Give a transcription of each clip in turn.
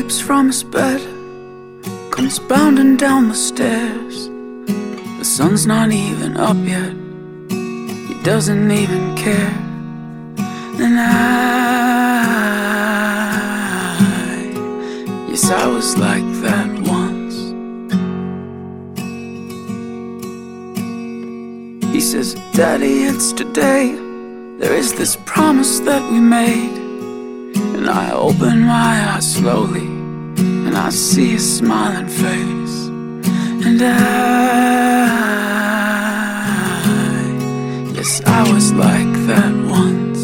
leaps from his bed, comes bounding down the stairs. The sun's not even up yet, he doesn't even care. And yes, I was like that once. He says, Daddy, it's today. There is this promise that we made. And I open my eyes slowly, and I see a smiling face. And yes, I was like that once.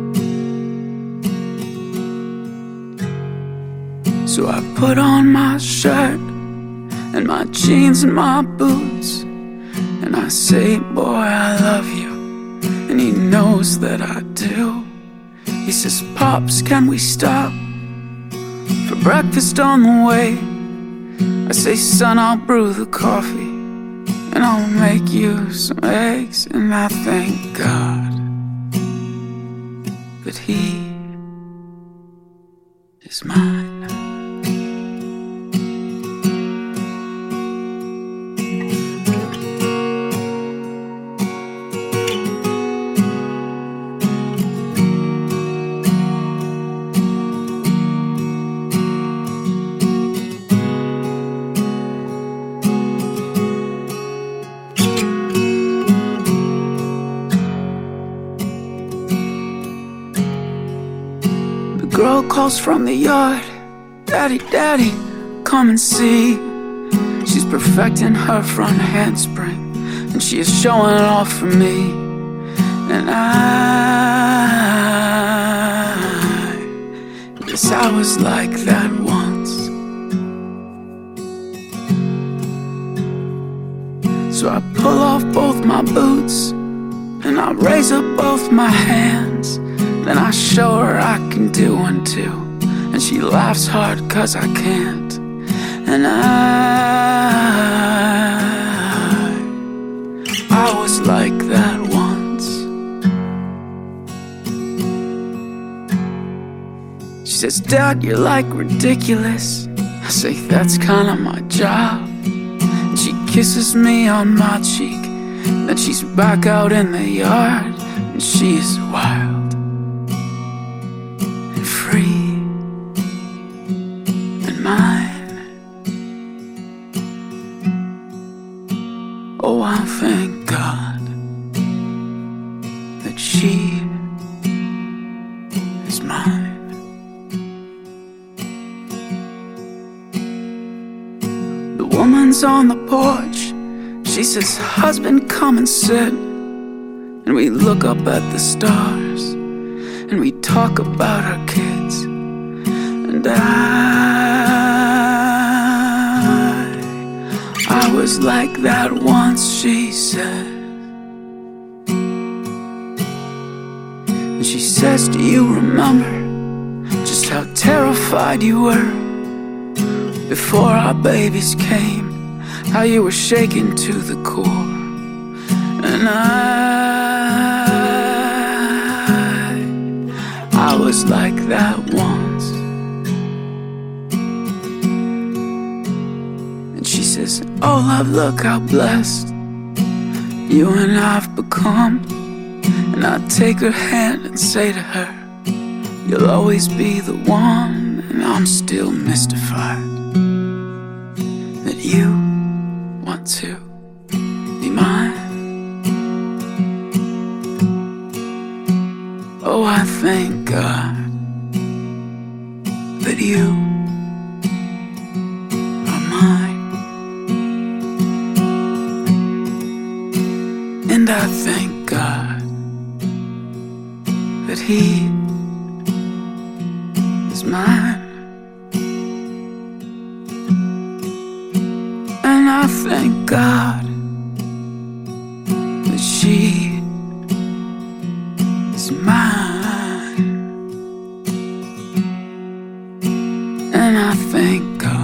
So I put on my shirt and my jeans and my boots, and I say, boy, I love you. And he knows that I do. He says, Pops, can we stop for breakfast on the way? I say, son, I'll brew the coffee, and I'll make you some eggs. And I thank God that he is mine. The girl calls from the yard, Daddy, Daddy, come and see. She's perfecting her front handspring, and she is showing it off for me. And yes, I was like that once. So I pull off both my boots, and I raise up both my hands. Then I show her I can do one too, and she laughs hard 'cause I can't. And I was like that once. She says, Dad, you're like ridiculous. I say, that's kinda my job. And she kisses me on my cheek, then she's back out in the yard, and she is wild. Free and mine. Oh, I thank God that she is mine. The woman's on the porch. She says, husband, come and sit. And we look up at the stars, and we talk about our kids. And I was like that once, she said. And she says, do you remember just how terrified you were before our babies came? How you were shaken to the core. And I was like that once. And she says, oh love, look how blessed you and I've become. And I take her hand and say to her, you'll always be the one. And I'm still mystified that you want to be mine. Oh, I thank God that you are mine. And I thank God that he is mine. And I thank God that she is mine. And I thank God